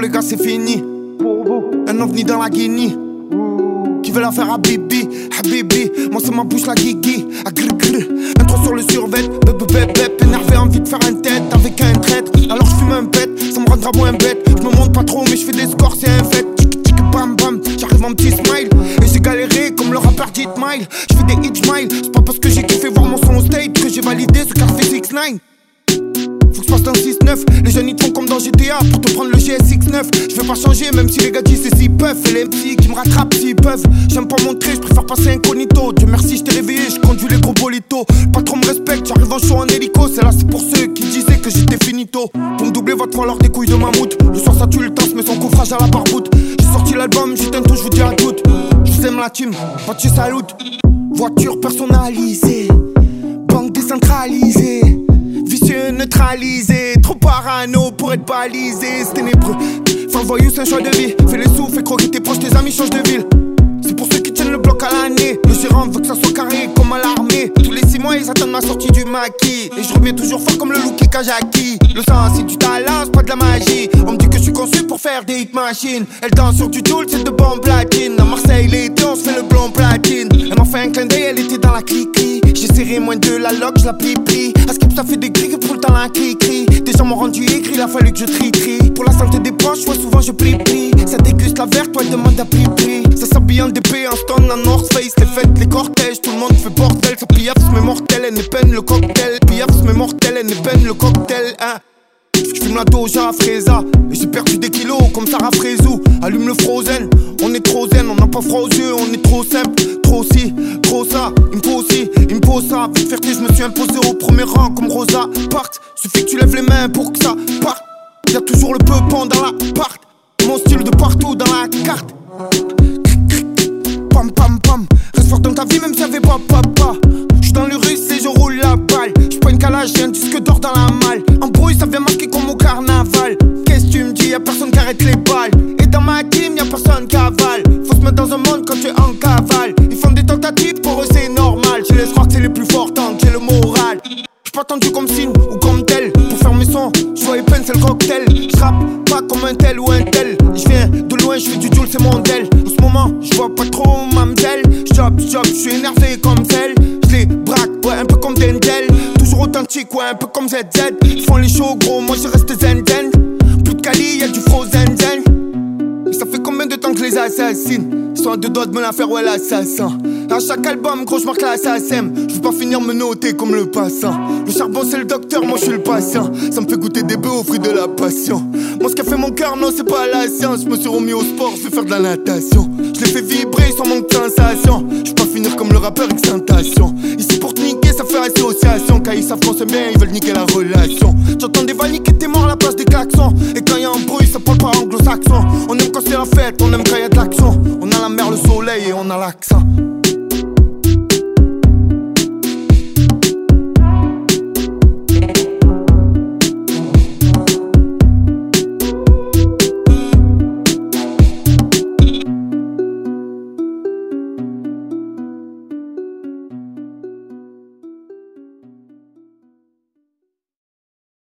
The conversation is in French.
les gars c'est fini. Un ovni dans la Guinée qui veut la faire à Bibi, Habibi. Moi c'est ma bouche la guigui, à grr grr. Intro sur le survêt, bep. Énervé, envie de faire un tête avec un traître. Alors je fume un pet, ça me rendra moins bête. Je me montre pas trop mais je fais des scores, c'est un fait. Tic bam bam, j'arrive en petit smile. Et j'ai galéré comme le rappeur Jet Mile. Je fais des hit smile, c'est pas parce que j'ai kiffé voir mon son au stage que j'ai validé ce qu'a fait 6ix9ine. Faut que je passe dans 6-9. Les jeunes ils te font comme dans GTA pour te prendre le GSX9. Je veux pas changer même si les gars disent c'est s'ils peuvent. Et les MC qui me rattrapent s'ils peuvent. J'aime pas montrer, je préfère passer incognito. Dieu merci je t'ai réveillé, je conduis les gros bolitos. Pas trop me respecte, j'arrive en show en hélico. C'est là c'est pour ceux qui disaient que j'étais finito. Pour me doubler votre falloir des couilles de mammouth. Le soir ça tue le temps, mais son coffrage à la barboute. J'ai sorti l'album, j'ai un tout, je vous dis à toutes. Je vous aime la team, pas de salut. Voiture personnalisée, banque décentralisée. Vicieux neutralisé, trop parano pour être balisé, c'est ténébreux. Faire le voyou c'est un choix de vie. Fais les sous, fais croquer tes proches, tes amis changent de ville. C'est pour ceux qui tiennent le bloc à l'année. Le gérant veut que ça soit carré comme à l'armée. Tous les 6 mois ils attendent ma sortie du maquis. Et je reviens toujours fort comme le Luki Kajaki. Le sang c'est du talent, c'est pas de la magie. On me dit que je suis conçu pour faire des hit machines. Elle danse sur du Joule, c'est de bon platine. À Marseille l'été on se fait le blond platine. Elle m'a fait un clin d'œil, elle était dans la cliquerie. J'ai serré moins de la loque, je la plie. À skip ça fait des grilles pour le temps la cri. Des gens m'ont rendu aigri, il a fallu que je tri. Pour la santé des proches, ouais souvent je prie. Ça déguste la verte, toi elle demande à pli. Ça s'habille en DP, en stone, en North Face. Les fêtes, les cortèges, tout le monde fait bordel. Ça piaffe, mais mortel, elle n'est peine le cocktail. Piaffe, mais mortel, elle n'est peine le cocktail, hein. J'fume la doja à Fréza. Et j'ai perdu des kilos comme Sarah Frézou. Allume le frozen, on est trop zen. On n'a pas froid aux yeux, on est trop simple. Trop ci, trop ça, il me faut aussi, il me faut ça. Avec fierté, je me suis imposé au premier rang comme Rosa Parks. Suffit que tu lèves les mains pour que ça parte. Y'a toujours le peupon dans l'appart. Mon style de partout dans la carte. Pam pam pam. Reste fort dans ta vie même si y'avait pas papa. J'suis dans le russe et je roule la balle. J'suis pas une calage, j'ai un disque d'or dans la malle. En bruit ça vient marquer comme au carnaval. Qu'est-ce que tu me dis, y'a personne qui arrête les balles. Et dans ma team y'a personne qui avale. Faut se mettre dans un monde quand tu es en cavale. Ils font des tentatives, pour eux c'est normal. Je laisse croire que c'est les plus forts tant que j'ai le moral. J'suis pas tendu comme signe ou comme tel. Pour faire mes sons, j'vois les peines c'est le cocktail. J'rappe pas comme un tel ou un tel. J'viens de loin, j'fais du Joule, c'est mon del. En ce moment, j'vois pas trop mamzelle. J'job, j'suis énervé comme celle. J'les braque, ouais un peu comme Denzel. Toujours authentique, ouais un peu comme ZZ. Ils font les shows gros, moi je reste zen. Plus de Cali, y'a du frozen zen. Et ça fait combien de temps que je les assassine? Ils sont à 2 doigts de me la faire, ouais l'assassin. À chaque album, gros, j'marque l'assassin. Je veux pas finir me noter comme le passant. Le charbon c'est le docteur, moi je suis le patient. Ça me fait goûter des bœufs aux fruits de la passion. Moi ce qu'a fait mon cœur, non c'est pas la science. Je me suis remis au sport, je vais faire de la natation. Je les fais vibrer sans manque de sensation. Je veux pas finir comme le rappeur Extentation. Ici pour te niquer, ça fait association. Quand ils savent qu'on s'aime bien, ils veulent niquer la relation. J'entends des vanilles qui étaient morts à la place des klaxons. Et quand y'a un bruit, ça parle pas anglo-saxon. On aime quand c'est la fête, on aime quand y'a de l'action. On a la mer, le soleil et on a l'accent.